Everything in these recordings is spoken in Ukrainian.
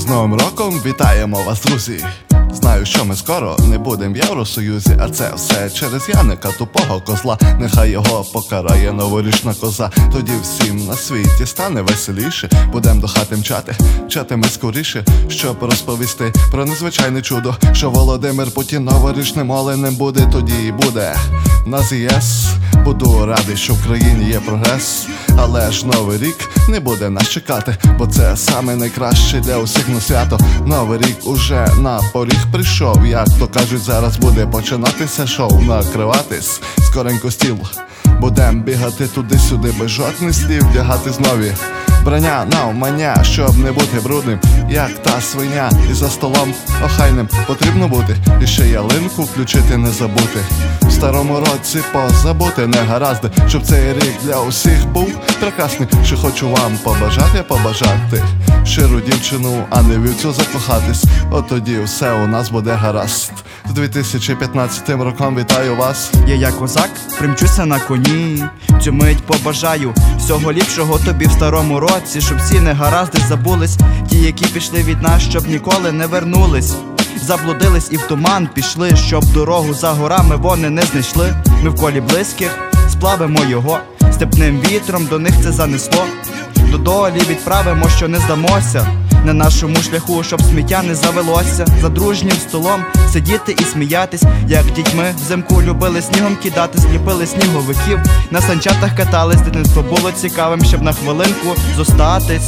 З Новим роком вітаємо вас, друзі! Знаю, що ми скоро не будем в Євросоюзі, а це все через Яника, тупого козла. Нехай його покарає новорічна коза. Тоді всім на світі стане веселіше. Будем до хати мчати ми скоріше, щоб розповісти про незвичайне чудо, що Володимир Путін новорічним оленем буде. Тоді і буде нас ЄС. Буду радий, що в країні є прогрес. Але ж Новий рік не буде нас чекати, бо це саме найкраще для усіх на свято. Новий рік уже на поріг прийшов. Як то кажуть, зараз буде починатися шоу. Накриватись скоренько стіл. Будем бігати туди-сюди без жодних слів. Вдягати знові брання навмання, щоб не бути брудним, як та свиня. І за столом охайним потрібно бути. І ще ялинку включити не забути. В старому році позабути негаразди, щоб цей рік для усіх був прекрасний. Що хочу вам побажати щиру дівчину, а не вівцю закохатись. От тоді все у нас буде гаразд. З 2015 роком вітаю вас. Я козак, примчуся на коні. Цю мить побажаю всього ліпшого тобі в старому році, щоб всі негаразди забулись, ті, які пішли від нас, щоб ніколи не вернулись. Заблудились і в туман пішли, щоб дорогу за горами вони не знайшли. Ми в колі близьких сплавимо його, степним вітром до них це занесло. До долі відправимо, що не здамося, на нашому шляху, щоб сміття не завелося. За дружнім столом сидіти і сміятись, як дітьми взимку любили снігом кидати. Зліпили сніговиків, на санчатах катались. Дитинство було цікавим, щоб на хвилинку зостатись.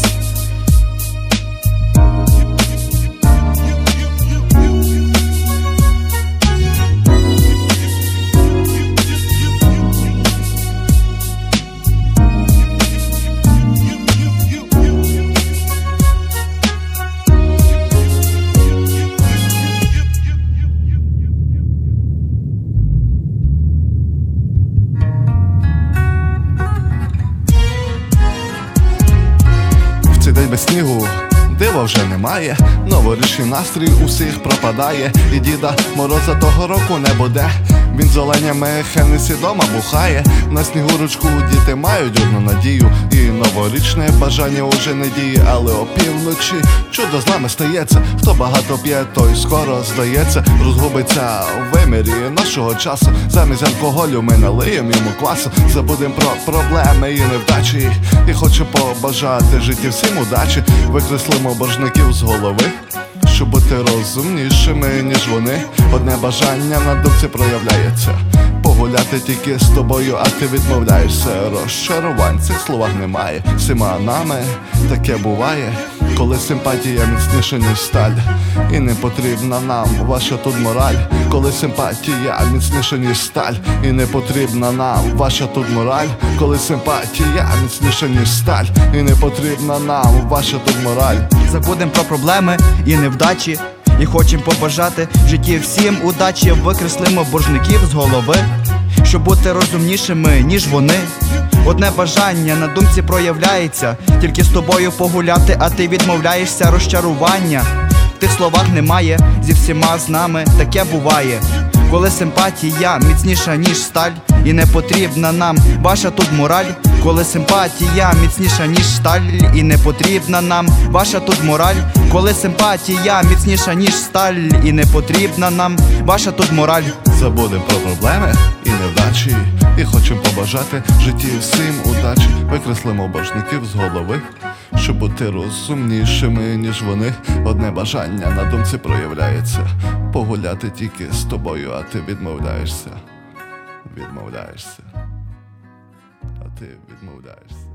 Цей день без снігу дива вже немає, новорічний настрій усіх пропадає. І Діда Мороза того року не буде, він з оленями Хеннесі дома бухає. На снігурочку діти мають одну надію, і новорічне бажання уже не діє. Але опівночі чудо з нами стається. Хто багато п'є, той скоро, здається, розгубиться в вимірі нашого часу. Замість алкоголю ми налиємо йому квасу. Забудем про проблеми і невдачі, і хочу побажати житті всім удачі. Викреслимо боржників з голови, щоб бути розумнішими, ніж вони. Одне бажання на думці проявляється: погуляти тільки з тобою, а ти відмовляєшся. Розчарувань в цих словах немає. Всіма нами таке буває, коли симпатія міцніша, ніж сталь. І не потрібна нам ваша тут мораль. Коли симпатія міцніша, ніж сталь. І не потрібна нам ваша тут мораль. Коли симпатія міцніша, ніж сталь. І не потрібна нам ваша тут мораль. Забудем про проблеми і невдачі, і хочем побажати в житті всім удачі. Викреслимо боржників з голови, щоб бути розумнішими, ніж вони. Одне бажання на думці проявляється: тільки з тобою погуляти, а ти відмовляєшся. Розчарування в тих словах немає, зі всіма з нами таке буває. Коли симпатія міцніша, ніж сталь. І не потрібна нам ваша тут мораль. Коли симпатія міцніша, ніж сталь. І не потрібна нам ваша тут мораль. Коли симпатія міцніша, ніж сталь. І не потрібна нам ваша тут мораль. Забудем про проблеми і невдачі, і хочем побажати в житті всім удачі. Викреслимо боржників з голови, щоб бути розумнішими, ніж вони. Одне бажання на думці проявляється: погуляти тільки з тобою, а ти відмовляєшся. А ти відмовляєшся.